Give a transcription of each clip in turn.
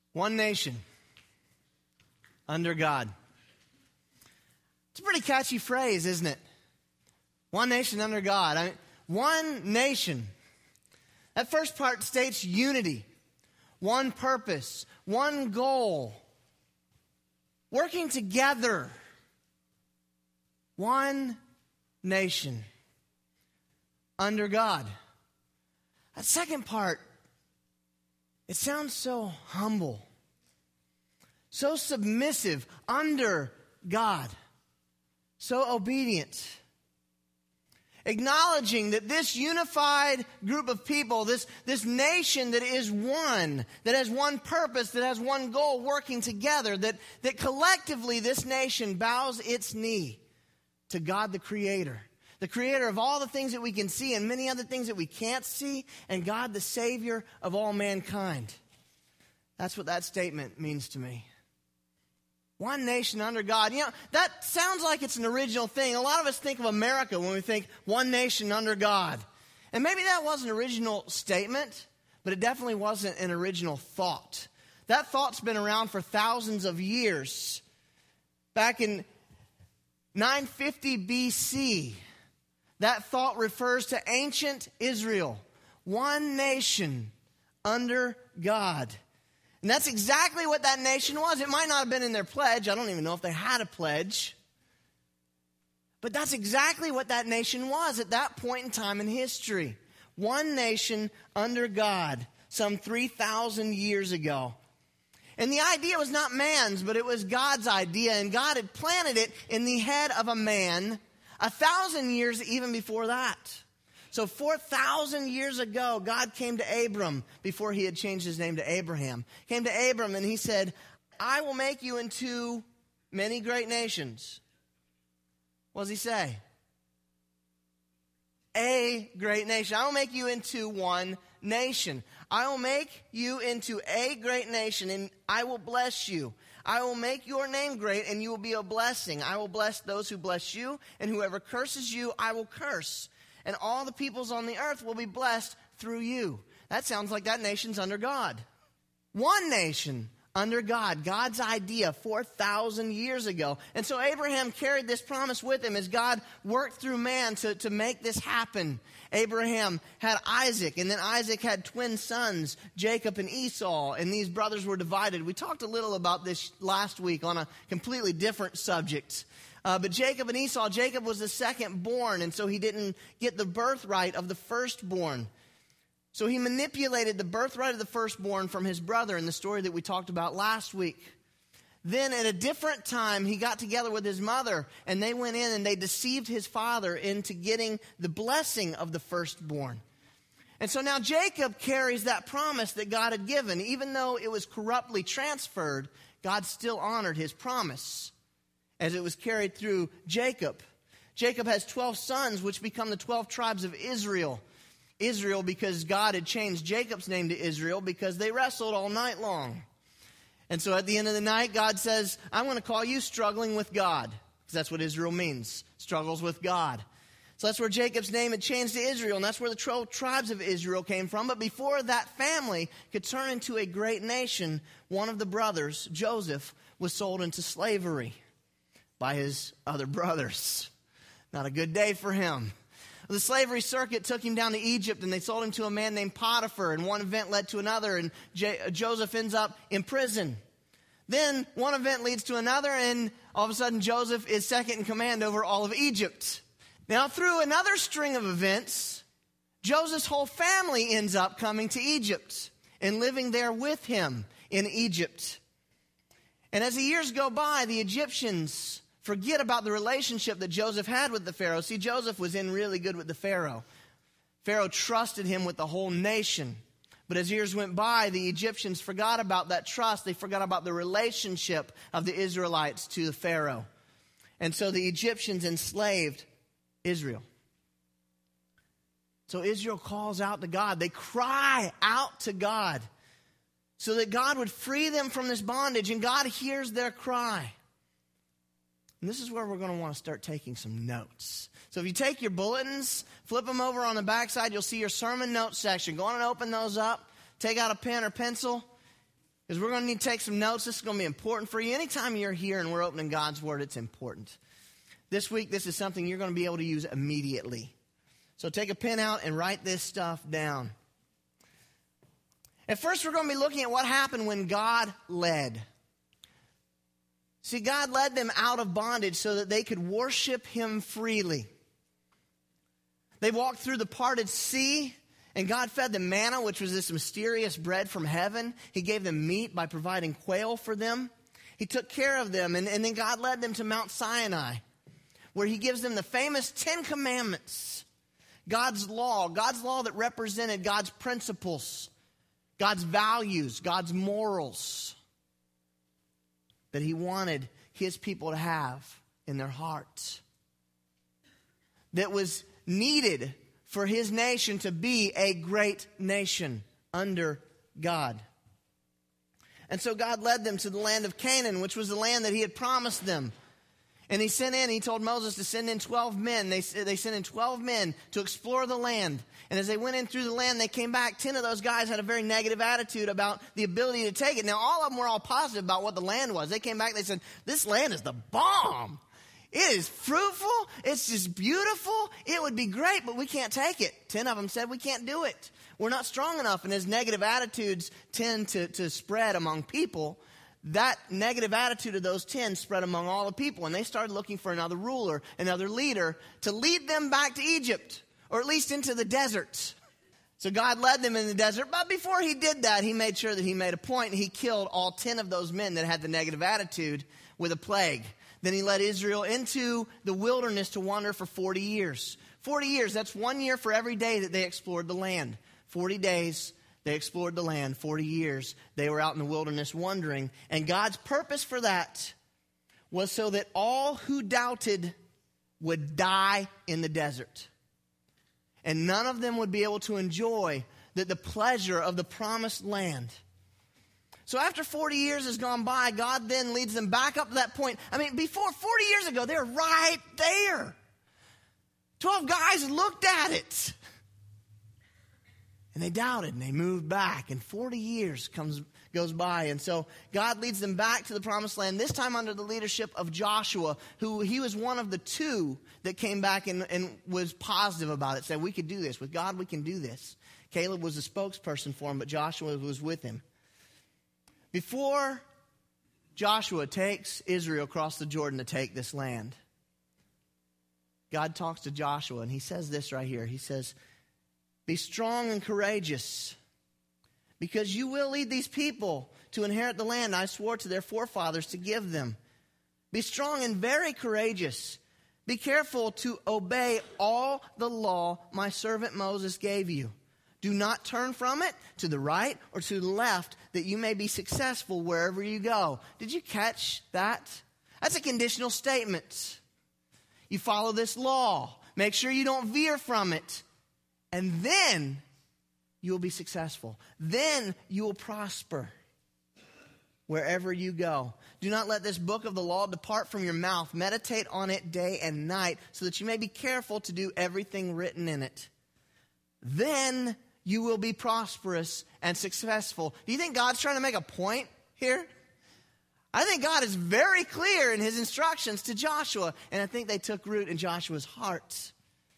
One nation under God. It's a pretty catchy phrase, isn't it? One nation under God. One nation. That first part states unity, one purpose, one goal, working together. One nation under God. That second part, it sounds so humble, so submissive, under God, so obedient. Acknowledging that this unified group of people, this nation that is one, that has one purpose, that has one goal, working together, that collectively this nation bows its knee to God the Creator of all the things that we can see and many other things that we can't see, and God the Savior of all mankind. That's what that statement means to me. One nation under God. You know, that sounds like it's an original thing. A lot of us think of America when we think one nation under God. And maybe that was an original statement, but it definitely wasn't an original thought. That thought's been around for thousands of years. Back in 950 BC, that thought refers to ancient Israel. One nation under God. And that's exactly what that nation was. It might not have been in their pledge. I don't even know if they had a pledge. But that's exactly what that nation was at that point in time in history. One nation under God, some 3,000 years ago. And the idea was not man's, but it was God's idea. And God had planted it in the head of a man 1,000 years even before that. So 4,000 years ago, God came to Abram before he had changed his name to Abraham. Came to Abram and he said, I will make you into many great nations. What does he say? A great nation. I will make you into one nation. I will make you into a great nation, and I will bless you. I will make your name great, and you will be a blessing. I will bless those who bless you, and whoever curses you, I will curse. And all the peoples on the earth will be blessed through you. That sounds like that nation's under God. One nation under God. God's idea 4,000 years ago. And so Abraham carried this promise with him as God worked through man to make this happen. Abraham had Isaac, and then Isaac had twin sons, Jacob and Esau, and these brothers were divided. We talked a little about this last week on a completely different subject. But Jacob and Esau, Jacob was the second born, and so he didn't get the birthright of the firstborn. So he manipulated the birthright of the firstborn from his brother in the story that we talked about last week. Then at a different time, he got together with his mother, and they went in and they deceived his father into getting the blessing of the firstborn. And so now Jacob carries that promise that God had given. Even though it was corruptly transferred, God still honored his promise as it was carried through Jacob. Jacob has 12 sons, which become the 12 tribes of Israel. Israel because God had changed Jacob's name to Israel because they wrestled all night long. And so at the end of the night, God says, I'm going to call you struggling with God. Because that's what Israel means, struggles with God. So that's where Jacob's name had changed to Israel, and that's where the 12 tribes of Israel came from. But before that family could turn into a great nation, one of the brothers, Joseph, was sold into slavery by his other brothers. Not a good day for him. The slavery circuit took him down to Egypt, and they sold him to a man named Potiphar, and one event led to another, and Joseph ends up in prison. Then one event leads to another, and all of a sudden Joseph is second in command over all of Egypt. Now through another string of events, Joseph's whole family ends up coming to Egypt and living there with him in Egypt. And as the years go by, the Egyptians forget about the relationship that Joseph had with the Pharaoh. See, Joseph was in really good with the Pharaoh. Pharaoh trusted him with the whole nation. But as years went by, the Egyptians forgot about that trust. They forgot about the relationship of the Israelites to the Pharaoh. And so the Egyptians enslaved Israel. So Israel calls out to God. They cry out to God so that God would free them from this bondage. And God hears their cry. And this is where we're going to want to start taking some notes. So if you take your bulletins, flip them over on the backside, you'll see your sermon notes section. Go on and open those up. Take out a pen or pencil. Because we're going to need to take some notes. This is going to be important for you. Anytime you're here and we're opening God's Word, it's important. This week, this is something you're going to be able to use immediately. So take a pen out and write this stuff down. At first, we're going to be looking at what happened when God led. See, God led them out of bondage so that they could worship Him freely. They walked through the parted sea, and God fed them manna, which was this mysterious bread from heaven. He gave them meat by providing quail for them. He took care of them, and then God led them to Mount Sinai, where He gives them the famous 10 Commandments. God's law that represented God's principles, God's values, God's morals that He wanted His people to have in their hearts. That was needed for His nation to be a great nation under God. And so God led them to the land of Canaan, which was the land that He had promised them. And He told Moses to send in 12 men. They sent in 12 men to explore the land. And as they went in through the land, they came back. 10 of those guys had a very negative attitude about the ability to take it. Now, all of them were all positive about what the land was. They came back, they said, this land is the bomb. It is fruitful. It's just beautiful. It would be great, but we can't take it. 10 of them said, we can't do it. We're not strong enough. And as negative attitudes tend to spread among people, that negative attitude of those 10 spread among all the people. And they started looking for another ruler, another leader to lead them back to Egypt, or at least into the desert. So God led them in the desert. But before He did that, He made sure that He made a point. And He killed all 10 of those men that had the negative attitude with a plague. Then He led Israel into the wilderness to wander for 40 years. 40 years, that's 1 year for every day that they explored the land. 40 days, they explored the land. 40 years, they were out in the wilderness wandering. And God's purpose for that was so that all who doubted would die in the desert. And none of them would be able to enjoy the pleasure of the promised land. So after 40 years has gone by, God then leads them back up to that point. I mean, before 40 years ago, they're right there. 12 guys looked at it. And they doubted, and they moved back. And 40 years goes by. And so God leads them back to the promised land, this time under the leadership of Joshua, who he was one of the 2 that came back and was positive about it, said, we could do this. With God, we can do this. Caleb was the spokesperson for him, but Joshua was with him. Before Joshua takes Israel across the Jordan to take this land, God talks to Joshua, and He says this right here. He says, be strong and courageous, because you will lead these people to inherit the land I swore to their forefathers to give them. Be strong and very courageous. Be careful to obey all the law my servant Moses gave you. Do not turn from it to the right or to the left, that you may be successful wherever you go. Did you catch that? That's a conditional statement. You follow this law. Make sure you don't veer from it. And then you will be successful. Then you will prosper wherever you go. Do not let this book of the law depart from your mouth. Meditate on it day and night, so that you may be careful to do everything written in it. Then you will be prosperous and successful. Do you think God's trying to make a point here? I think God is very clear in His instructions to Joshua, and I think they took root in Joshua's heart.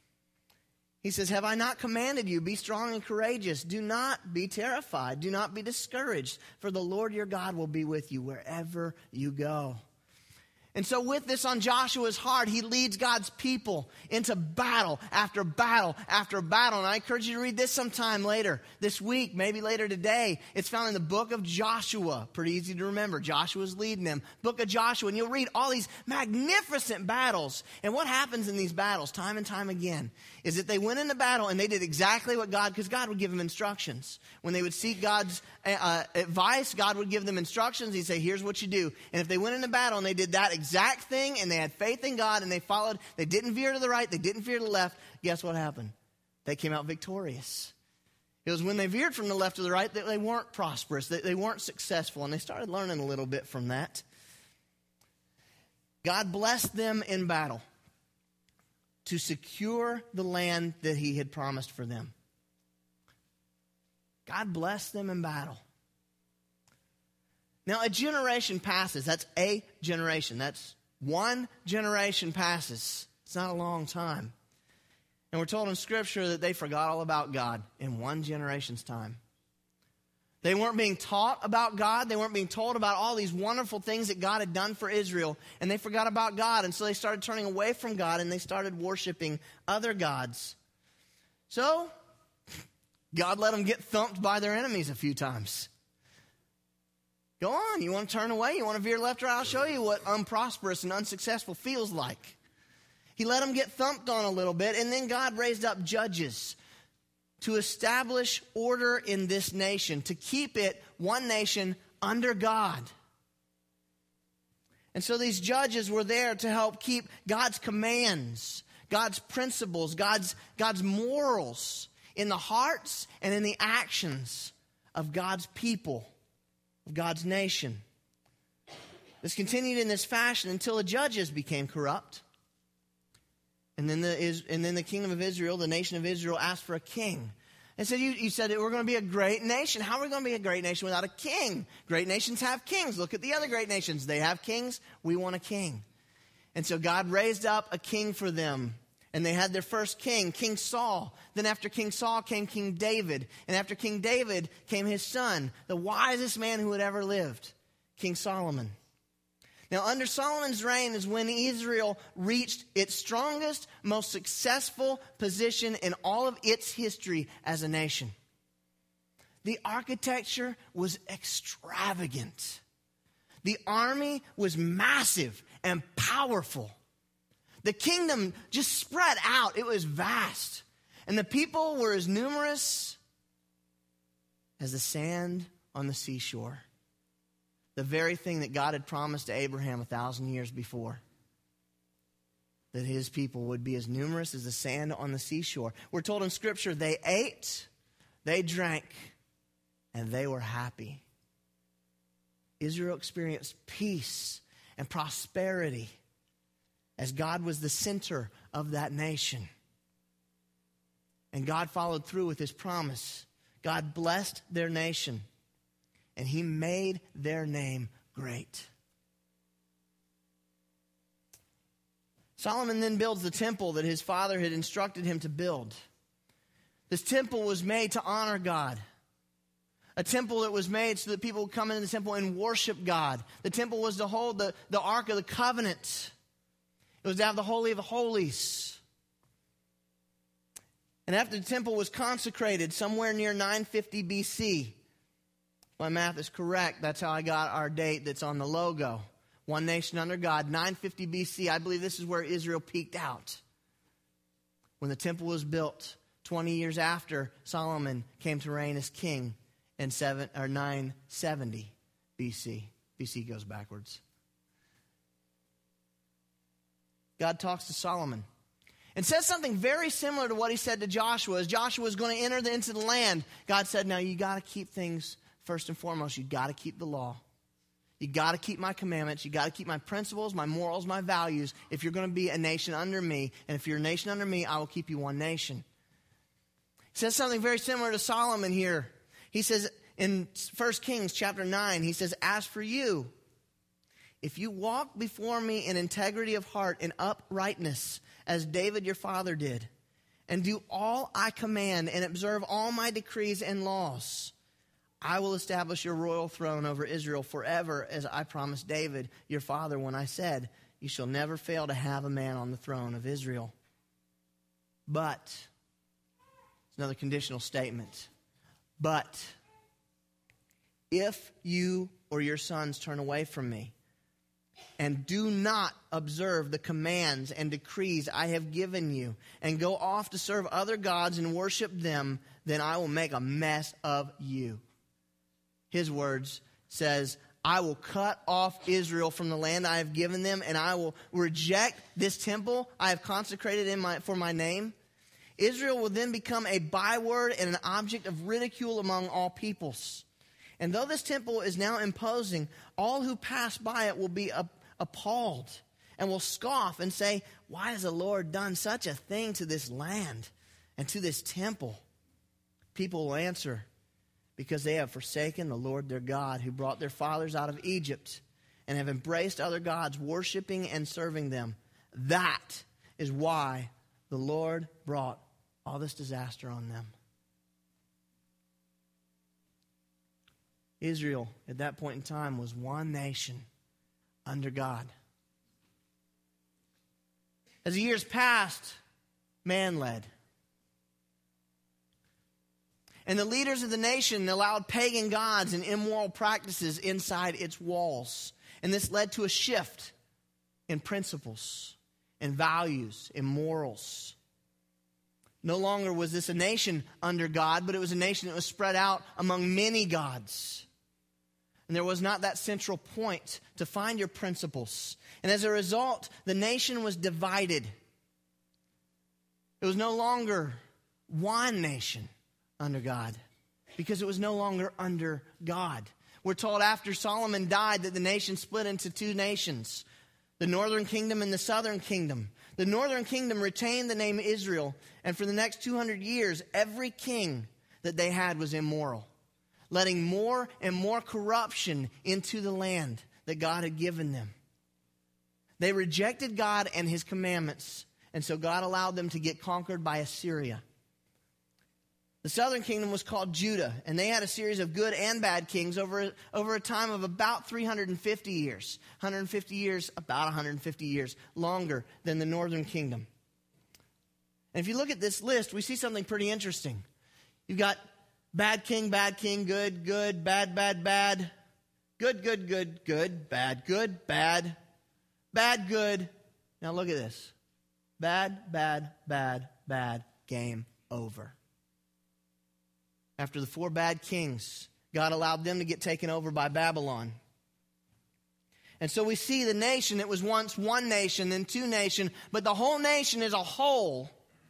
He says, have I not commanded you, be strong and courageous. Do not be terrified. Do not be discouraged, for the Lord your God will be with you wherever you go. And so with this on Joshua's heart, he leads God's people into battle after battle after battle. And I encourage you to read this sometime later, this week, maybe later today. It's found in the book of Joshua. Pretty easy to remember. Joshua's leading them. Book of Joshua. And you'll read all these magnificent battles. And what happens in these battles time and time again is that they went into battle and they did exactly what God, because God would give them instructions. When they would seek God's advice, God would give them instructions. He'd say, here's what you do. And if they went into battle and they did that exact thing and they had faith in God and they followed, they didn't veer to the right, they didn't veer to the left, guess what happened? They came out victorious. It was when they veered from the left to the right that they weren't prosperous, that they weren't successful, and they started learning a little bit from that. God blessed them in battle to secure the land that He had promised for them. God blessed them in battle. Now, a generation passes. That's a generation. That's one generation passes. It's not a long time. And we're told in Scripture that they forgot all about God in one generation's time. They weren't being taught about God. They weren't being told about all these wonderful things that God had done for Israel. And they forgot about God. And so they started turning away from God and they started worshiping other gods. So, God let them get thumped by their enemies a few times. Go on. You want to turn away? You want to veer left or right? I'll show you what unprosperous and unsuccessful feels like. He let them get thumped on a little bit. And then God raised up judges to establish order in this nation, to keep it one nation under God. And so these judges were there to help keep God's commands, God's principles, God's morals in the hearts and in the actions of God's people, of God's nation. This continued in this fashion until the judges became corrupt. And then the kingdom of Israel, the nation of Israel, asked for a king. And so you said that we're going to be a great nation. How are we going to be a great nation without a king? Great nations have kings. Look at the other great nations. They have kings. We want a king. And so God raised up a king for them. And they had their first king, King Saul. Then after King Saul came King David. And after King David came his son, the wisest man who had ever lived, King Solomon. Now, under Solomon's reign is when Israel reached its strongest, most successful position in all of its history as a nation. The architecture was extravagant. The army was massive and powerful. The kingdom just spread out. It was vast. And the people were as numerous as the sand on the seashore. The very thing that God had promised to Abraham 1,000 years before. That his people would be as numerous as the sand on the seashore. We're told in Scripture they ate, they drank, and they were happy. Israel experienced peace and prosperity as God was the center of that nation. And God followed through with his promise. God blessed their nation. And he made their name great. Solomon then builds the temple that his father had instructed him to build. This temple was made to honor God. A temple that was made so that people would come into the temple and worship God. The temple was to hold the Ark of the Covenant. It was to have the Holy of Holies. And after the temple was consecrated, somewhere near 950 BC, my math is correct. That's how I got our date that's on the logo. One nation under God, 950 BC. I believe this is where Israel peaked out. When the temple was built, 20 years after Solomon came to reign as king in 970 BC. BC goes backwards. God talks to Solomon and says something very similar to what he said to Joshua. As Joshua was going to enter into the land, God said, now you got to keep things first and foremost. You got to keep the law. You got to keep my commandments. You got to keep my principles, my morals, my values if you're going to be a nation under me. And if you're a nation under me, I will keep you one nation. He says something very similar to Solomon here. He says in 1 Kings chapter 9, he says, as for you, if you walk before me in integrity of heart and uprightness, as David your father did, and do all I command and observe all my decrees and laws, I will establish your royal throne over Israel forever, as I promised David, your father, when I said, you shall never fail to have a man on the throne of Israel. But, it's another conditional statement, but if you or your sons turn away from me and do not observe the commands and decrees I have given you and go off to serve other gods and worship them, then I will make a mess of you. His words says, I will cut off Israel from the land I have given them, and I will reject this temple I have consecrated for my name. Israel will then become a byword and an object of ridicule among all peoples. And though this temple is now imposing, all who pass by it will be appalled and will scoff and say, why has the Lord done such a thing to this land and to this temple? People will answer, because they have forsaken the Lord their God, who brought their fathers out of Egypt, and have embraced other gods, worshiping and serving them. That is why the Lord brought all this disaster on them. Israel, at that point in time, was one nation under God. As the years passed, man led. And the leaders of the nation allowed pagan gods and immoral practices inside its walls. And this led to a shift in principles, in values, in morals. No longer was this a nation under God, but it was a nation that was spread out among many gods. And there was not that central point to find your principles. And as a result, the nation was divided. It was no longer one nation under God, because it was no longer under God. We're told after Solomon died that the nation split into two nations, the northern kingdom and the southern kingdom. The northern kingdom retained the name Israel, and for the next 200 years, every king that they had was immoral, letting more and more corruption into the land that God had given them. They rejected God and his commandments, and so God allowed them to get conquered by Assyria. The southern kingdom was called Judah, and they had a series of good and bad kings over a time of about 350 years. 150 years, about 150 years longer than the northern kingdom. And if you look at this list, we see something pretty interesting. You've got bad king, good, good, bad, good, good, good, good, bad, good. Now look at this. Bad, game over. After the 4 bad kings, God allowed them to get taken over by Babylon. And so we see the nation, it was once one nation, then two nations, but the whole nation as a whole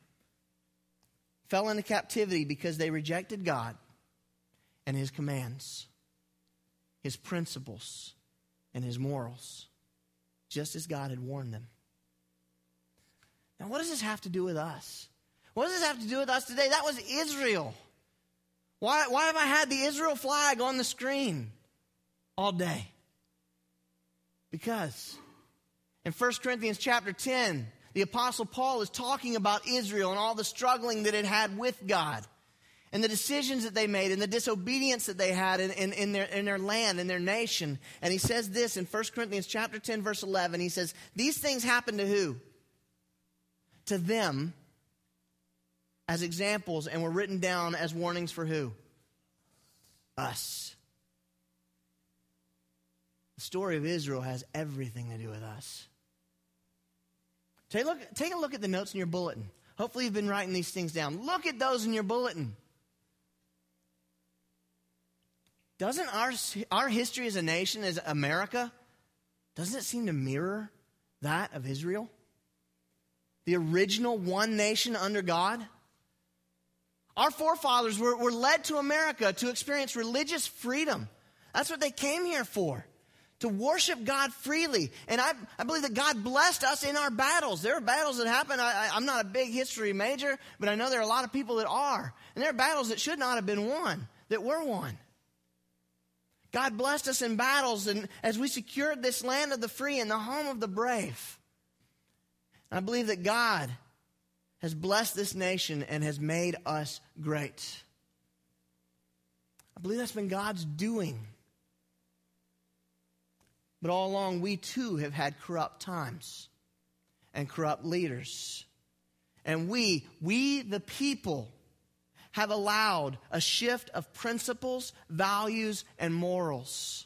fell into captivity because they rejected God and his commands, his principles, and his morals, just as God had warned them. Now, what does this have to do with us? What does this have to do with us today? That was Israel. Why have I had the Israel flag on the screen all day? Because in 1 Corinthians chapter 10, the Apostle Paul is talking about Israel and all the struggling that it had with God, and the decisions that they made, and the disobedience that they had in their land, in their nation. And he says this in 1 Corinthians chapter 10, verse 11. He says, these things happened to who? To them as examples, and were written down as warnings for who? Us. The story of Israel has everything to do with us. Take a look at the notes in your bulletin. Hopefully you've been writing these things down. Look at those in your bulletin. Doesn't our history as a nation, as America, doesn't it seem to mirror that of Israel? The original one nation under God? Our forefathers were led to America to experience religious freedom. That's what they came here for, to worship God freely. And I believe that God blessed us in our battles. There are battles that happen. I'm not a big history major, but I know there are a lot of people that are. And there are battles that should not have been won, that were won. God blessed us in battles, and as we secured this land of the free and the home of the brave. I believe that God has blessed this nation and has made us great. I believe that's been God's doing. But all along, we too have had corrupt times and corrupt leaders. And we the people, have allowed a shift of principles, values, and morals.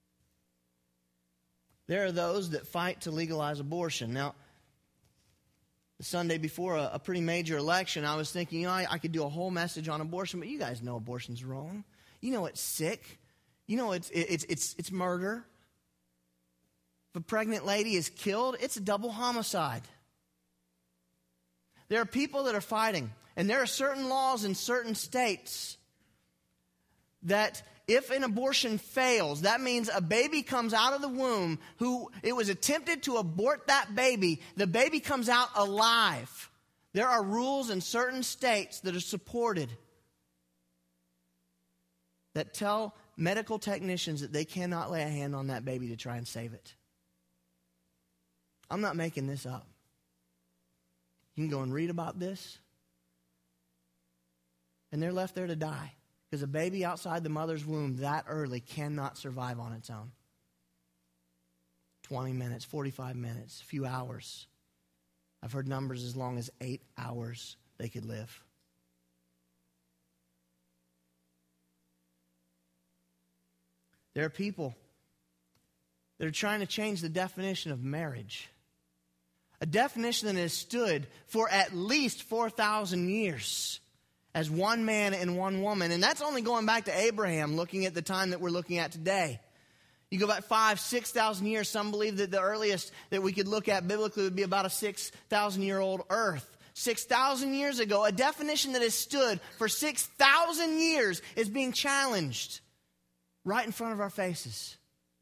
There are those that fight to legalize abortion. Now, the Sunday before a pretty major election, I was thinking, I could do a whole message on abortion, but you guys know abortion's wrong. You know it's sick. You know it's murder. If a pregnant lady is killed, it's a double homicide. There are people that are fighting, and there are certain laws in certain states that if an abortion fails, that means a baby comes out of the womb who it was attempted to abort that baby. The baby comes out alive. There are rules in certain states that are supported that tell medical technicians that they cannot lay a hand on that baby to try and save it. I'm not making this up. You can go and read about this. And they're left there to die because a baby outside the mother's womb that early cannot survive on its own. 20 minutes, 45 minutes, a few hours. I've heard numbers as long as 8 hours they could live. There are people that are trying to change the definition of marriage. A definition that has stood for at least 4,000 years as one man and one woman. And that's only going back to Abraham, looking at the time that we're looking at today. You go back 5,000, 6,000 years. Some believe that the earliest that we could look at biblically would be about a 6,000-year-old earth. 6,000 years ago, a definition that has stood for 6,000 years is being challenged right in front of our faces.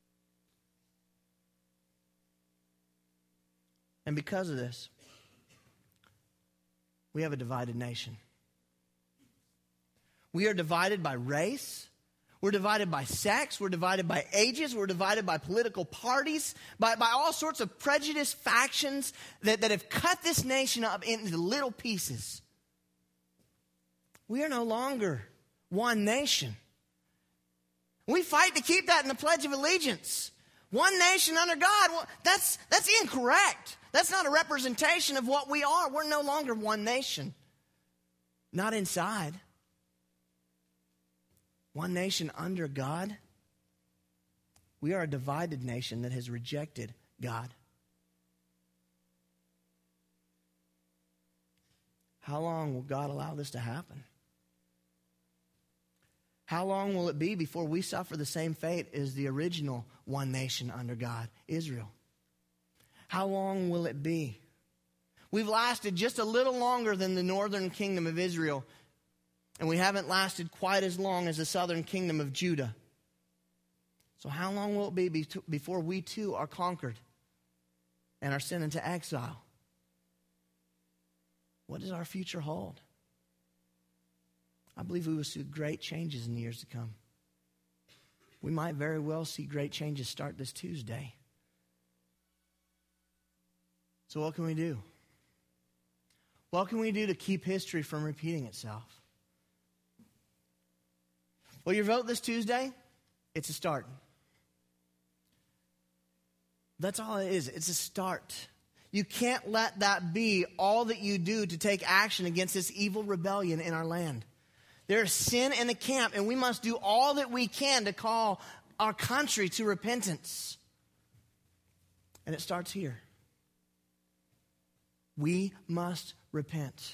And because of this, we have a divided nation. We are divided by race. We're divided by sex. We're divided by ages. We're divided by political parties, by all sorts of prejudiced factions that have cut this nation up into little pieces. We are no longer one nation. We fight to keep that in the Pledge of Allegiance. One nation under God. Well, that's incorrect. That's not a representation of what we are. We're no longer one nation. Not inside. One nation under God. We are a divided nation that has rejected God. How long will God allow this to happen? How long will it be before we suffer the same fate as the original one nation under God, Israel? How long will it be? We've lasted just a little longer than the northern kingdom of Israel, and we haven't lasted quite as long as the southern kingdom of Judah. So how long will it be before we too are conquered and are sent into exile? What does our future hold? I believe we will see great changes in the years to come. We might very well see great changes start this Tuesday. So what can we do? What can we do to keep history from repeating itself? Well, your vote this Tuesday, it's a start. That's all it is. It's a start. You can't let that be all that you do to take action against this evil rebellion in our land. There is sin in the camp, and we must do all that we can to call our country to repentance. And it starts here. We must repent.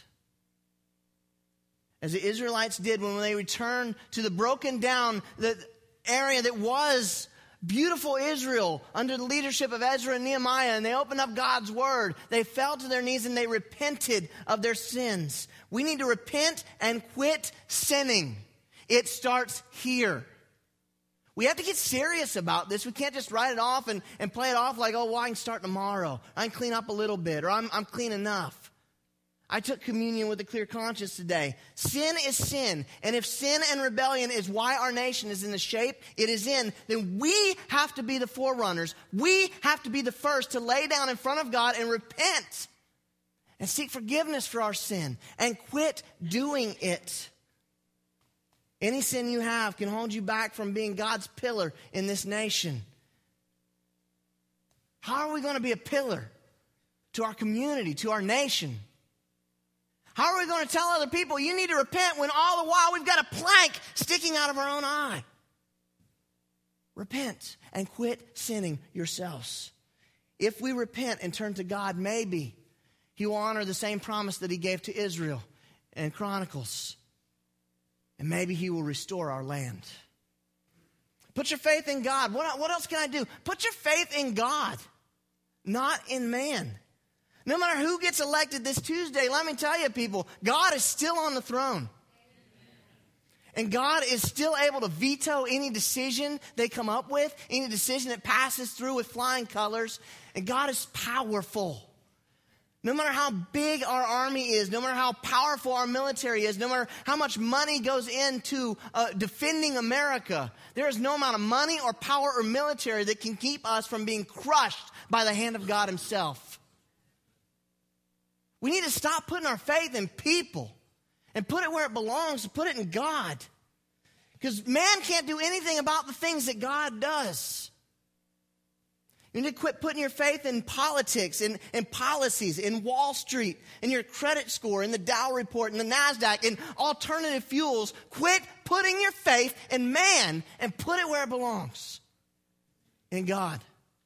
As the Israelites did when they returned to the broken down the area that was beautiful Israel under the leadership of Ezra and Nehemiah, and they opened up God's word. They fell to their knees and they repented of their sins. We need to repent and quit sinning. It starts here. We have to get serious about this. We can't just write it off and play it off like, oh, well, I can start tomorrow. I can clean up a little bit, or I'm clean enough. I took communion with a clear conscience today. Sin is sin. And if sin and rebellion is why our nation is in the shape it is in, then we have to be the forerunners. We have to be the first to lay down in front of God and repent and seek forgiveness for our sin and quit doing it. Any sin you have can hold you back from being God's pillar in this nation. How are we going to be a pillar to our community, to our nation? How are we going to tell other people you need to repent when all the while we've got a plank sticking out of our own eye? Repent and quit sinning yourselves. If we repent and turn to God, maybe He will honor the same promise that He gave to Israel in Chronicles. And maybe He will restore our land. Put your faith in God. What else can I do? Put your faith in God, not in man. No matter who gets elected this Tuesday, let me tell you, people, God is still on the throne. And God is still able to veto any decision they come up with, any decision that passes through with flying colors. And God is powerful. No matter how big our army is, no matter how powerful our military is, no matter how much money goes into defending America, there is no amount of money or power or military that can keep us from being crushed by the hand of God himself. We need to stop putting our faith in people and put it where it belongs, put it in God. Because man can't do anything about the things that God does. You need to quit putting your faith in politics, in policies, in Wall Street, in your credit score, in the Dow report, in the NASDAQ, in alternative fuels. Quit putting your faith in man and put it where it belongs, in God.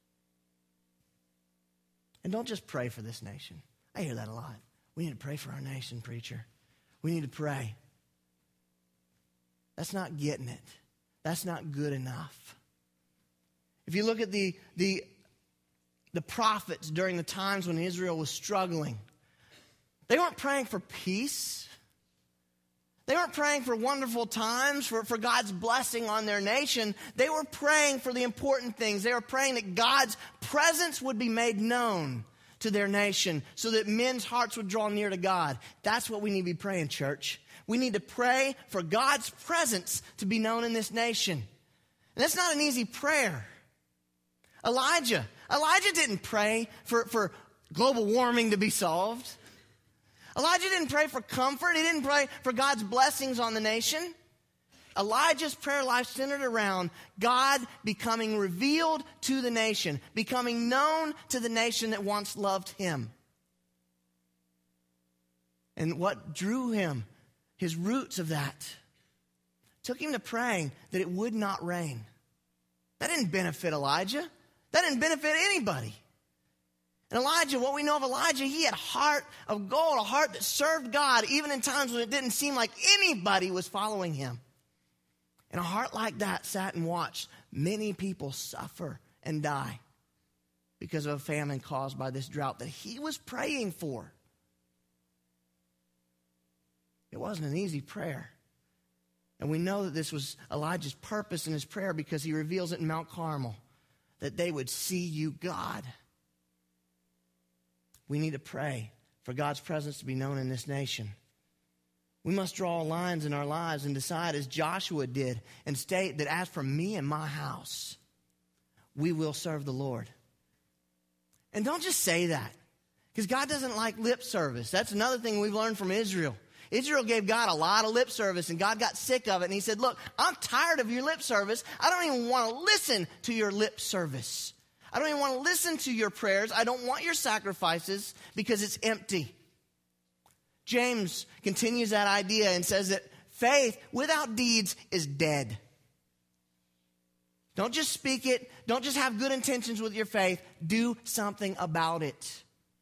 And don't just pray for this nation. I hear that a lot. We need to pray for our nation, preacher. We need to pray. That's not getting it. That's not good enough. If you look at the prophets during the times when Israel was struggling, they weren't praying for peace. They weren't praying for wonderful times, for God's blessing on their nation. They were praying for the important things. They were praying that God's presence would be made known to their nation so that men's hearts would draw near to God. That's what we need to be praying, church. We need to pray for God's presence to be known in this nation. And that's not an easy prayer. Elijah didn't pray for global warming to be solved. Elijah didn't pray for comfort. He didn't pray for God's blessings on the nation. Elijah's prayer life centered around God becoming revealed to the nation, becoming known to the nation that once loved him. And what drew him, his roots of that, took him to praying that it would not rain. That didn't benefit Elijah. That didn't benefit anybody. And Elijah, what we know of Elijah, he had a heart of gold, a heart that served God, even in times when it didn't seem like anybody was following him. And a heart like that sat and watched many people suffer and die because of a famine caused by this drought that he was praying for. It wasn't an easy prayer. And we know that this was Elijah's purpose in his prayer because he reveals it in Mount Carmel, that they would see you, God. We need to pray for God's presence to be known in this nation. We must draw lines in our lives and decide, as Joshua did, and state that as for me and my house, we will serve the Lord. And don't just say that, because God doesn't like lip service. That's another thing we've learned from Israel. Israel gave God a lot of lip service, and God got sick of it, and he said, look, I'm tired of your lip service. I don't even want to listen to your lip service. I don't even want to listen to your prayers. I don't want your sacrifices because it's empty. James continues that idea and says that faith without deeds is dead. Don't just speak it. Don't just have good intentions with your faith. Do something about it.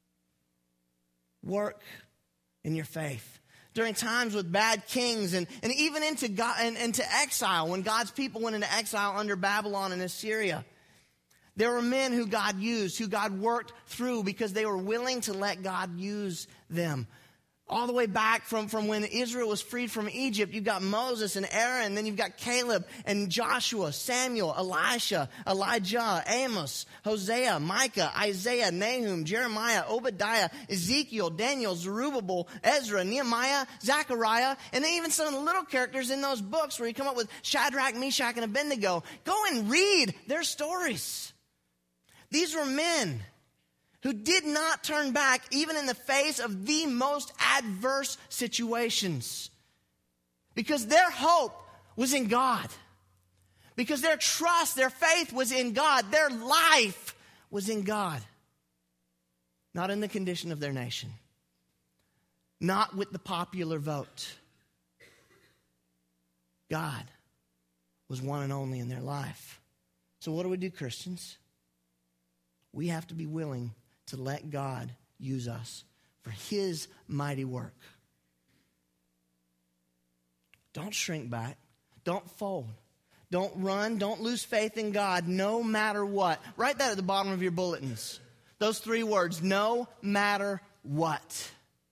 Work in your faith. During times with bad kings and even into God and into exile, when God's people went into exile under Babylon and Assyria, there were men who God used, who God worked through because they were willing to let God use them. All the way back from when Israel was freed from Egypt, you've got Moses and Aaron, then you've got Caleb and Joshua, Samuel, Elisha, Elijah, Amos, Hosea, Micah, Isaiah, Nahum, Jeremiah, Obadiah, Ezekiel, Daniel, Zerubbabel, Ezra, Nehemiah, Zechariah, and then even some of the little characters in those books where you come up with Shadrach, Meshach, and Abednego. Go and read their stories. These were men who did not turn back even in the face of the most adverse situations. Because their hope was in God. Because their trust, their faith was in God. Their life was in God. Not in the condition of their nation. Not with the popular vote. God was one and only in their life. So what do we do, Christians? We have to be willing to let God use us for his mighty work. Don't shrink back. Don't fold. Don't run. Don't lose faith in God no matter what. Write that at the bottom of your bulletins. Those 3 words, no matter what.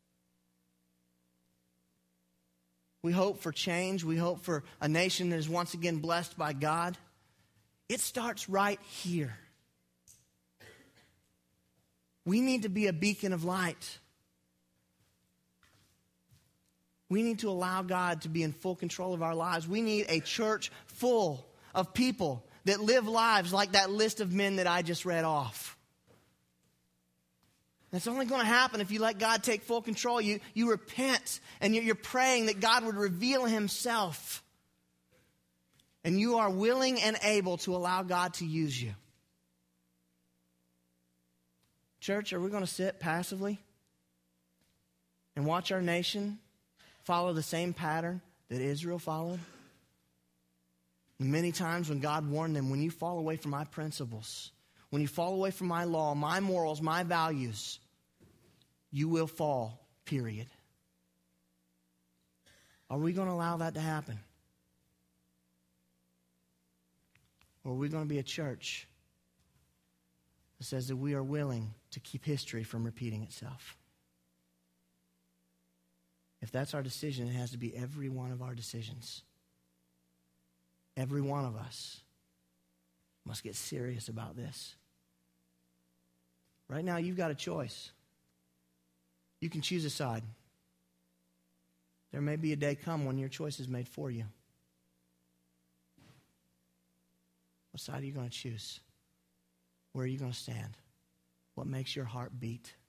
We hope for change. We hope for a nation that is once again blessed by God. It starts right here. We need to be a beacon of light. We need to allow God to be in full control of our lives. We need a church full of people that live lives like that list of men that I just read off. That's only going to happen if you let God take full control. You repent and you're praying that God would reveal himself. And you are willing and able to allow God to use you. Church, are we going to sit passively and watch our nation follow the same pattern that Israel followed? And many times when God warned them, when you fall away from my principles, when you fall away from my law, my morals, my values, you will fall, period. Are we going to allow that to happen? Or are we going to be a church that says that we are willing to keep history from repeating itself? If that's our decision, it has to be every one of our decisions. Every one of us must get serious about this. Right now, you've got a choice. You can choose a side. There may be a day come when your choice is made for you. What side are you going to choose? Where are you going to stand? What makes your heart beat?